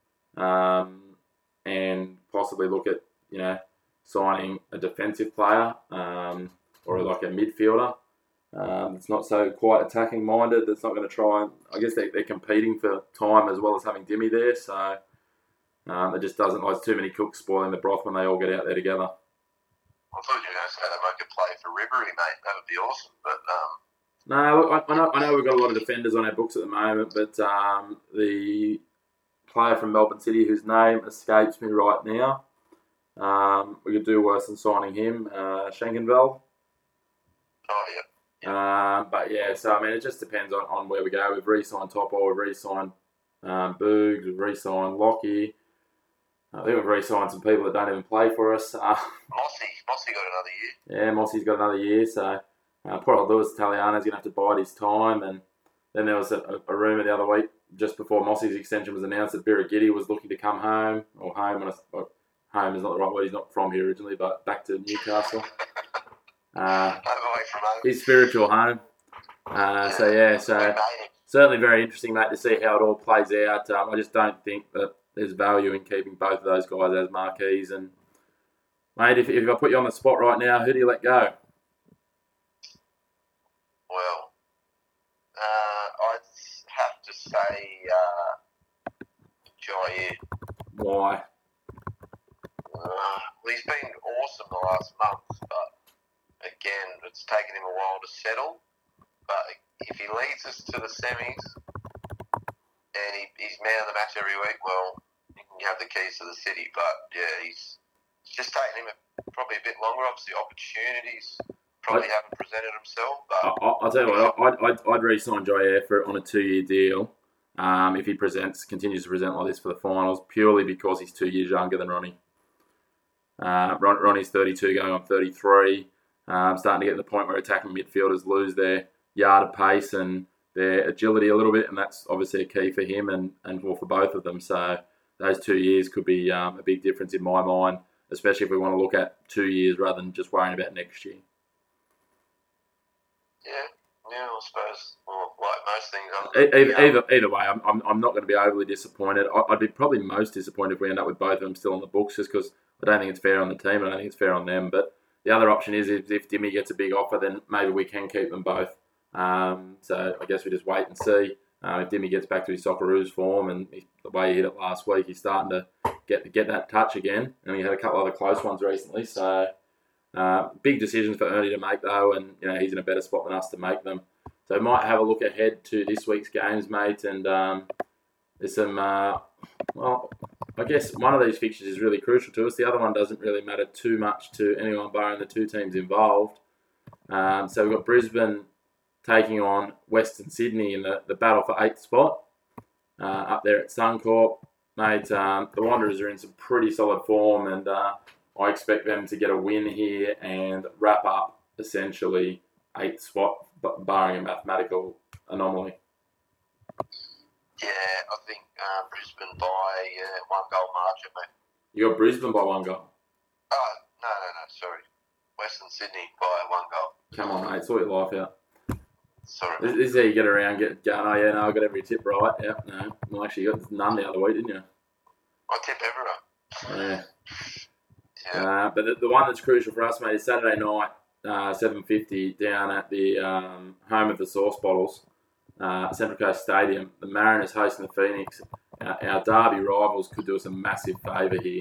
And possibly look at, signing a defensive player or like a midfielder. It's not so quite attacking minded. That's not going to try and, I guess they're competing for time as well as having Dimmy there. So it just doesn't, like, too many cooks spoiling the broth when they all get out there together. I thought you were going to say they might could play for Ribery, mate. That would be awesome. But no, look, I know we've got a lot of defenders on our books at the moment, but the player from Melbourne City whose name escapes me right now, we could do worse than signing him, Schenkenveld. Oh, yeah. But yeah, so I mean, it just depends on where we go. We've re-signed Topol, we've re-signed Boogs, we've re-signed Lockie. I think we've re-signed some people that don't even play for us. Mossy got another year. Yeah, Mossy's got another year, so poor old Lewis Italiano's going to have to bide his time. And then there was a rumour the other week, just before Mossy's extension was announced, that Birighitti was looking to come home, or home, home is not the right word, he's not from here originally, but back to Newcastle. Away from home. His spiritual home. So certainly very interesting, mate, to see how it all plays out. I just don't think that there's value in keeping both of those guys as marquees. And, mate, if I put you on the spot right now, who do you let go? Well, I'd have to say Jair. Why? Well, he's been awesome the last month, but again, it's taken him a while to settle. But if he leads us to the semis and he's man of the match every week, well, he can have the keys to the city. But yeah, it's just taken him probably a bit longer. Obviously, opportunities probably haven't presented himself. But I'll tell you what, I'd re-sign Jair on a 2-year deal if he continues to present like this for the finals, purely because he's 2 years younger than Ronnie. Ronnie's 32, going on 33. Starting to get to the point where attacking midfielders lose their yard of pace and their agility a little bit, and that's obviously a key for him and for both of them. So those 2 years could be a big difference in my mind, especially if we want to look at 2 years rather than just worrying about next year. Yeah, I suppose. Well, like most things, either way, I'm not going to be overly disappointed. I'd be probably most disappointed if we end up with both of them still on the books, just because I don't think it's fair on the team and I don't think it's fair on them. But the other option is if Dimmy gets a big offer, then maybe we can keep them both. So I guess we just wait and see. If Dimmy gets back to his Socceroos form and the way he hit it last week, he's starting to get that touch again. And he had a couple other close ones recently. So big decisions for Ernie to make, though, and he's in a better spot than us to make them. So we might have a look ahead to this week's games, mate. And there's some, I guess one of these fixtures is really crucial to us. The other one doesn't really matter too much to anyone barring the two teams involved. So we've got Brisbane taking on Western Sydney in the battle for 8th spot up there at Suncorp. Mate, the Wanderers are in some pretty solid form, and I expect them to get a win here and wrap up essentially 8th spot, barring a mathematical anomaly. Yeah, I think Brisbane by 1 goal margin, mate. You got Brisbane by 1 goal? Oh, no. Western Sydney by 1 goal. Come on, mate. Sort your life out. Sorry. This is how you get around going, oh, yeah, no, I got every tip right. Yeah, no. Well, actually, you got none the other week, didn't you? I tip everyone. Yeah. Yeah. But the one that's crucial for us, mate, is Saturday night, 7:50 down at the home of the Sauce Bottles, Central Coast Stadium. The Mariners hosting the Phoenix. Our derby rivals could do us a massive favour here.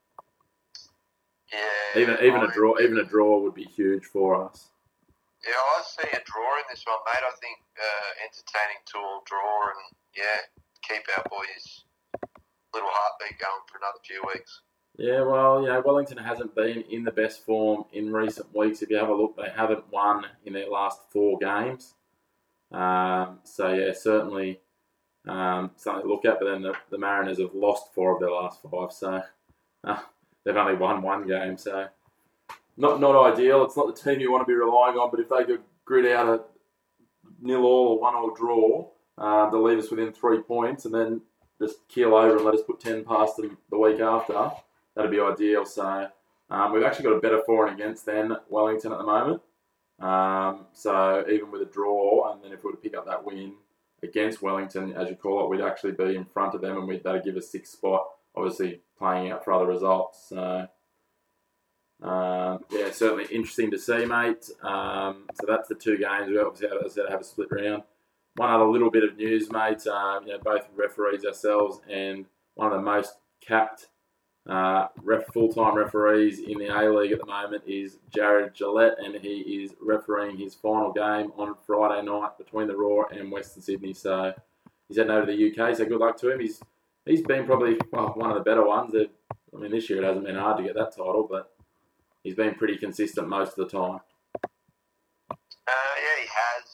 Yeah. Even a draw would be huge for us. Yeah, I see a draw in this one, mate. I think entertaining tool draw and, keep our boys' little heartbeat going for another few weeks. Yeah, well, Wellington hasn't been in the best form in recent weeks. If you have a look, they haven't won in their last 4 games. Certainly something to look at. But then the Mariners have lost 4 of their last 5, so they've only won 1 game. So not ideal. It's not the team you want to be relying on. But if they could grit out a 0-0 or 1-1 draw, they'll leave us within 3 points, and then just keel over and let us put 10 past them the week after. That'd be ideal. So we've actually got a better for and against than Wellington at the moment. So even with a draw, and then if we were to pick up that win against Wellington, as you call it, we'd actually be in front of them, and that'd give us 6th spot. Obviously playing out for other results. So certainly interesting to see, mate. So that's the 2 games. We obviously have a split round. One other little bit of news, mate. Both referees ourselves, and one of the most capped full-time referees in the A-League at the moment is Jared Gillette, and he is refereeing his final game on Friday night between the Roar and Western Sydney. So he's heading over to the UK, so good luck to him. He's been probably one of the better ones. This year it hasn't been hard to get that title, but he's been pretty consistent most of the time. He has.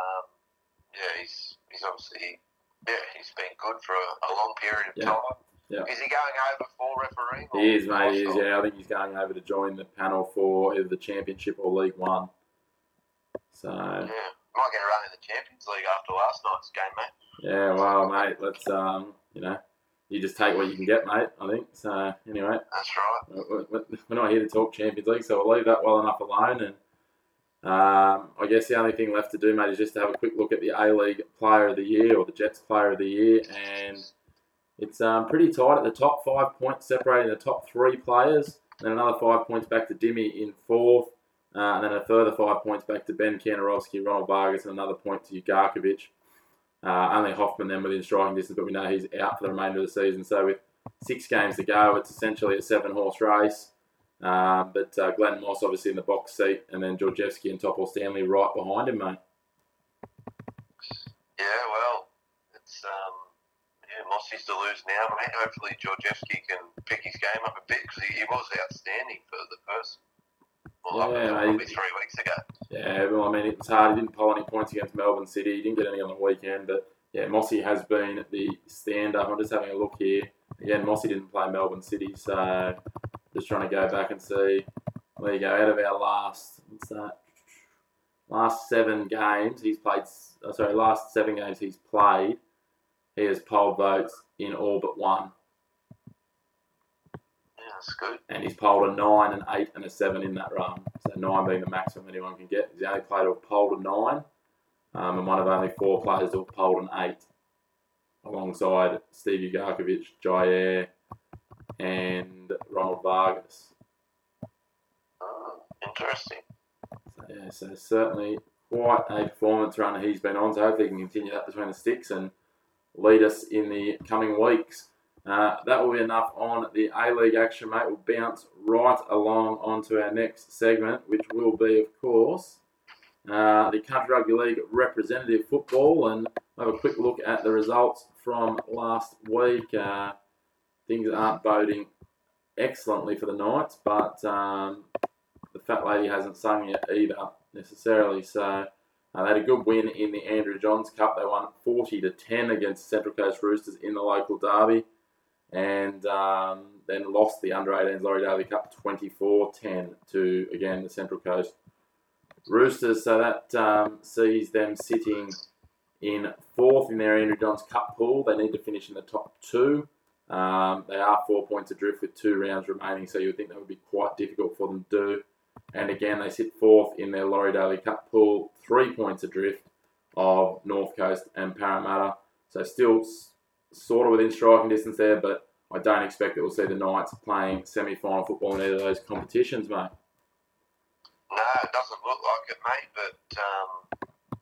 He's obviously, he's been good for a long period of time. Yeah. Is he going over for refereeing? He is, mate. He is, yeah. I think he's going over to join the panel for either the Championship or League One. So might get a run in the Champions League after last night's game, mate. Yeah, well, mate, let's you just take what you can get, mate. I think so. Anyway, that's right. We're not here to talk Champions League, so we'll leave that well enough alone. And I guess the only thing left to do, mate, is just to have a quick look at the A-League Player of the Year or the Jets Player of the Year, and it's pretty tight at the top. 5 points separating the top 3 players. Then another 5 points back to Dimmy in 4th. And then a further 5 points back to Ben Kantarovski, Ronald Vargas, and another point to Ugarkovic. Only Hoffman then within striking distance, but we know he's out for the remainder of the season. So with 6 games to go, it's essentially a 7-horse race. But Glenn Moss obviously in the box seat, and then Georgievski and Topol Stanley right behind him, mate. Yeah, well, it's... Mossie's to lose now, mate. Hopefully Georgievski can pick his game up a bit, because he was outstanding for the first, probably 3 weeks ago. Yeah, well, it was hard. He didn't pull any points against Melbourne City. He didn't get any on the weekend, but yeah, Mossy has been the stand-up. I'm just having a look here. Again, Mossy didn't play Melbourne City, so just trying to go back and see. There you go. Out of our last 7 games he's played. Last 7 games he's played. He has polled votes in all but 1. Yeah, that's good. And he's polled a 9, an 8, and a 7 in that run. So 9 being the maximum anyone can get. He's the only player to have polled a 9, and one of only 4 players to have polled an 8, alongside Steve Ugarkovic, Jair, and Ronald Vargas. Oh, interesting. So certainly quite a performance run he's been on. So hopefully he can continue that between the sticks and lead us in the coming weeks. That will be enough on the A-League action, mate. We'll bounce right along onto our next segment, which will be, of course, the Country Rugby League representative football, and have a quick look at the results from last week. Things aren't boding excellently for the Knights, but the fat lady hasn't sung yet either, necessarily. So they had a good win in the Andrew Johns Cup. They won 40-10 against Central Coast Roosters in the local derby, and then lost the under-18s Laurie Daly Cup 24-10 to, again, the Central Coast Roosters. So that sees them sitting in 4th in their Andrew Johns Cup pool. They need to finish in the top 2. They are 4 points adrift with 2 rounds remaining, so you would think that would be quite difficult for them to do. And again, they sit fourth in their Laurie Daly Cup pool, 3 points adrift of North Coast and Parramatta. So still sort of within striking distance there, but I don't expect that we'll see the Knights playing semi-final football in either of those competitions, mate. No, it doesn't look like it, mate, but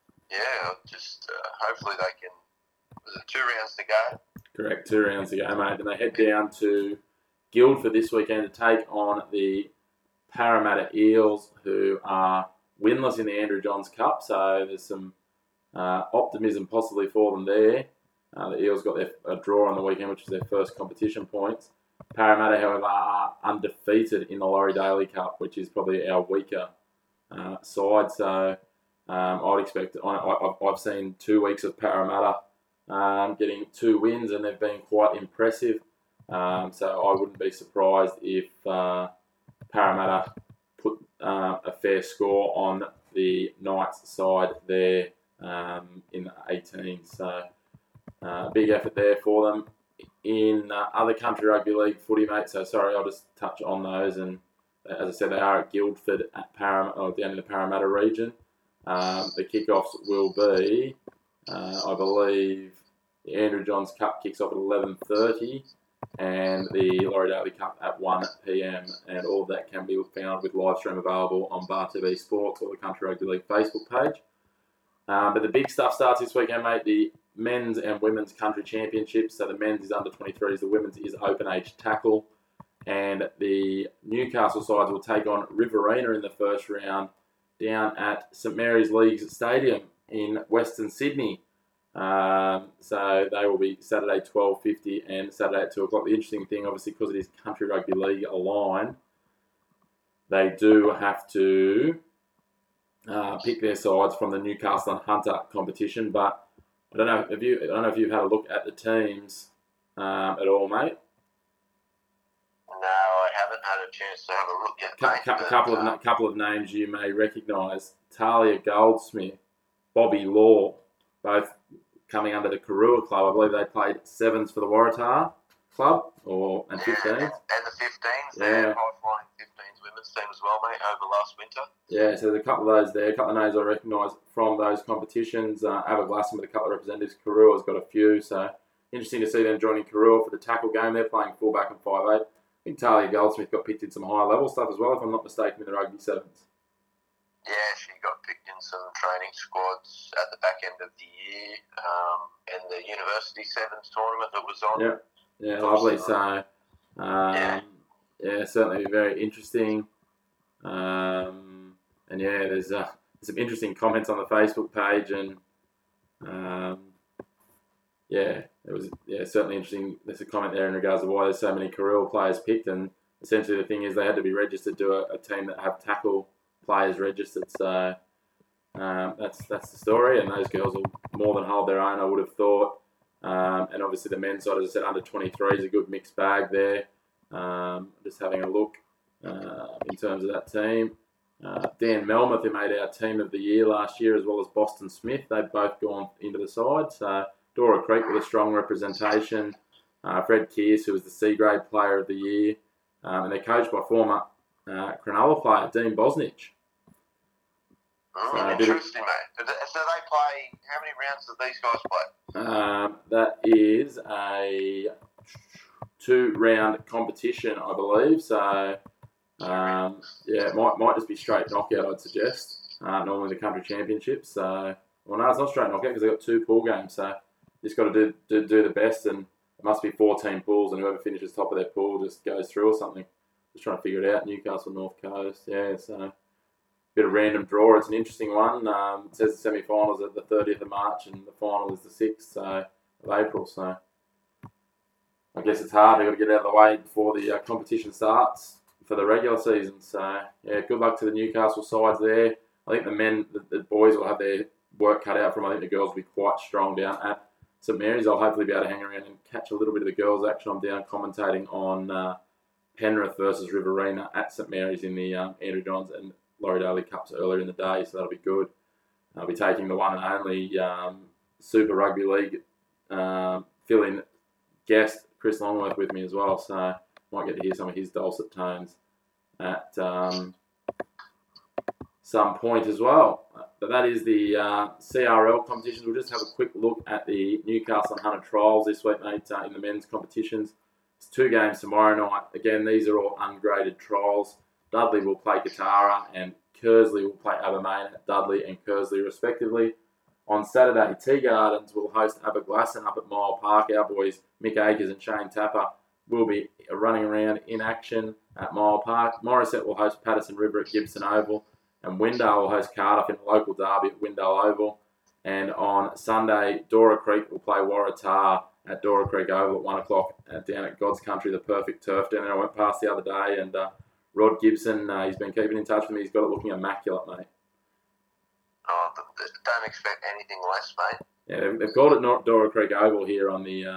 just hopefully they can. Was it 2 rounds to go? Correct, 2 rounds to go, mate. And they head down to Guildford this weekend to take on the Parramatta Eels, who are winless in the Andrew Johns Cup, so there's some optimism possibly for them there. The Eels got a draw on the weekend, which is their first competition points. Parramatta, however, are undefeated in the Laurie Daly Cup, which is probably our weaker side. So I'd expect. I've seen 2 weeks of Parramatta getting 2 wins, and they've been quite impressive. So I wouldn't be surprised if Parramatta put a fair score on the Knights side there in the 18. So big effort there for them. In other country rugby league footy, mate, so sorry, I'll just touch on those. And as I said, they are at Guildford at down in the Parramatta region. The kickoffs will be, I believe, the Andrew Johns Cup kicks off at 11:30 and the Laurie Daly Cup at 1 p.m. And all of that can be found with live stream available on Bar TV Sports or the Country Rugby League Facebook page. But the big stuff starts this weekend, mate. The men's and women's country championships. So the men's is under 23s, the women's is open age tackle. And the Newcastle sides will take on Riverina in the first round down at St Mary's Leagues Stadium in Western Sydney. So they will be Saturday 12:50 and Saturday at 2 o'clock. The interesting thing, obviously, because it is Country Rugby League aligned, they do have to pick their sides from the Newcastle and Hunter competition. But I don't know if you've had a look at the teams at all, mate. No, I haven't had a chance to have a look at Couple of names you may recognise: Talia Goldsmith, Bobby Law, both coming under the Karua Club. I believe they played 7s for the Waratah Club and 15s. And the 15s, yeah. High-flying 15s women's team as well, mate, over last winter. Yeah, so there's a couple of those there, a couple of names I recognise from those competitions. Aberglasslyn with a couple of representatives. Karua's got a few, so interesting to see them joining Karua for the tackle game. They're playing fullback and 5'8". I think Talia Goldsmith got picked in some higher level stuff as well, if I'm not mistaken, in the rugby 7s. Yeah, she got picked in some training squads at the back end of the year, and the University Sevens tournament that was on. Yeah, lovely. So, certainly very interesting. And yeah, there's some interesting comments on the Facebook page, and it was certainly interesting. There's a comment there in regards to why there's so many Karua players picked, and essentially the thing is they had to be registered to a team that have tackle players registered, so that's the story, and those girls will more than hold their own, I would have thought. And obviously the men's side, as I said, under 23 is a good mixed bag there. Just having a look in terms of that team. Dan Melmoth, who made our team of the year last year, as well as Boston Smith, they've both gone into the side. So Dora Creek with a strong representation. Fred Kearse, who was the C-grade player of the year, and they're coached by former Cronulla player Dean Bosnich. Interesting, mate. So they play, how many rounds do these guys play? That is a 2-round competition, I believe. So, it might just be straight knockout, I'd suggest. Normally the country championships. So, well, no, it's not straight knockout because they've got 2 pool games. So, just got to do the best, and it must be 14 pools, and whoever finishes top of their pool just goes through or something. Just trying to figure it out. Newcastle, North Coast. Yeah, so bit of random draw. It's an interesting one. It says the semi-finals at the 30th of March and the final is the 6th of April. So I guess it's hard. They've got to get out of the way before the competition starts for the regular season. So, yeah, good luck to the Newcastle sides there. I think the boys will have their work cut out for them. I think the girls will be quite strong down at St Mary's. I'll hopefully be able to hang around and catch a little bit of the girls' action. I'm down commentating on Penrith versus Riverina at St Mary's in the Andrew Johns and Laurie Daly Cups earlier in the day, so that'll be good. I'll be taking the one and only Super Rugby League fill-in guest, Chris Longworth, with me as well, so might get to hear some of his dulcet tones at some point as well. But that is the CRL competitions. We'll just have a quick look at the Newcastle and Hunter trials this week, mate, in the men's competitions. It's 2 games tomorrow night. Again, these are all ungraded trials. Dudley will play Katara and Kersley will play Abermain at Dudley and Kersley respectively. On Saturday, Tea Gardens will host Aberglasslyn up at Mile Park. Our boys Mick Akers and Shane Tapper will be running around in action at Mile Park. Morisset will host Patterson River at Gibson Oval. And Windale will host Cardiff in a local derby at Windale Oval. And on Sunday, Dora Creek will play Waratah at Dora Creek Oval at 1 o'clock down at God's Country, the perfect turf down there. I went past the other day and Rod Gibson, he's been keeping in touch with me. He's got it looking immaculate, mate. Oh, don't expect anything less, mate. Yeah, they've called it Dora Creek Oval here on the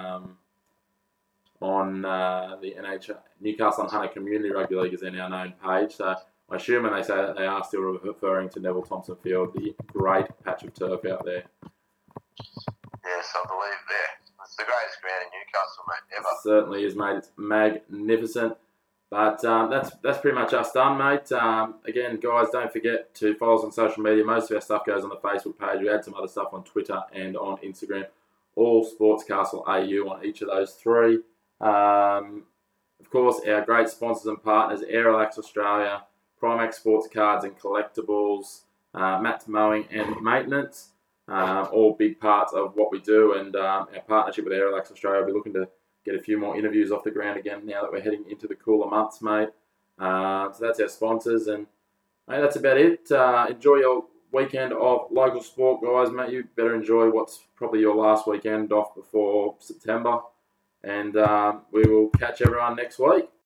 NH Newcastle and Hunter Community Rugby League is their now known page. So I assume when they say that they are still referring to Neville Thompson Field, the great patch of turf out there. Yes, I believe it's the greatest ground in Newcastle, mate, ever. It certainly is, mate. It's magnificent. But that's pretty much us done, mate. Again, guys, don't forget to follow us on social media. Most of our stuff goes on the Facebook page. We add some other stuff on Twitter and on Instagram. All Sportscastle AU on each of those 3. Of course, our great sponsors and partners, Aerolax Australia, Primax Sports Cards and Collectibles, Matt's Mowing and Maintenance, all big parts of what we do. And our partnership with Aerolax Australia, we're looking to get a few more interviews off the ground again now that we're heading into the cooler months, mate. So that's our sponsors, and mate, that's about it. Enjoy your weekend of local sport, guys, mate. You better enjoy what's probably your last weekend off before September, and we will catch everyone next week.